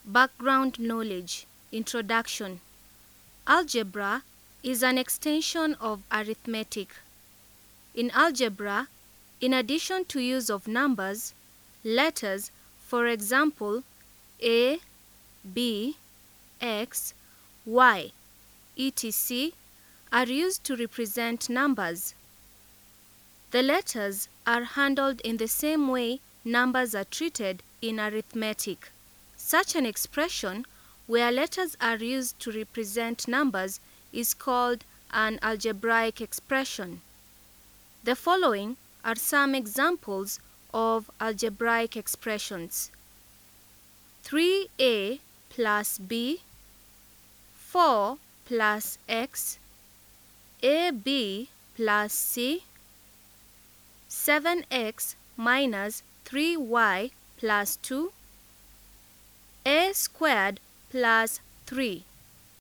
Background knowledge. Introduction. Algebra is an extension of arithmetic. In algebra, in addition to use of numbers, letters, for example, A, B, X, Y, etc., are used to represent numbers. The letters are handled in the same way numbers are treated in arithmetic. Such an expression, where letters are used to represent numbers, is called an algebraic expression. The following are some examples of algebraic expressions: 3a plus b, 4 plus x, ab plus c, 7x minus 3y plus 2, a squared plus 3.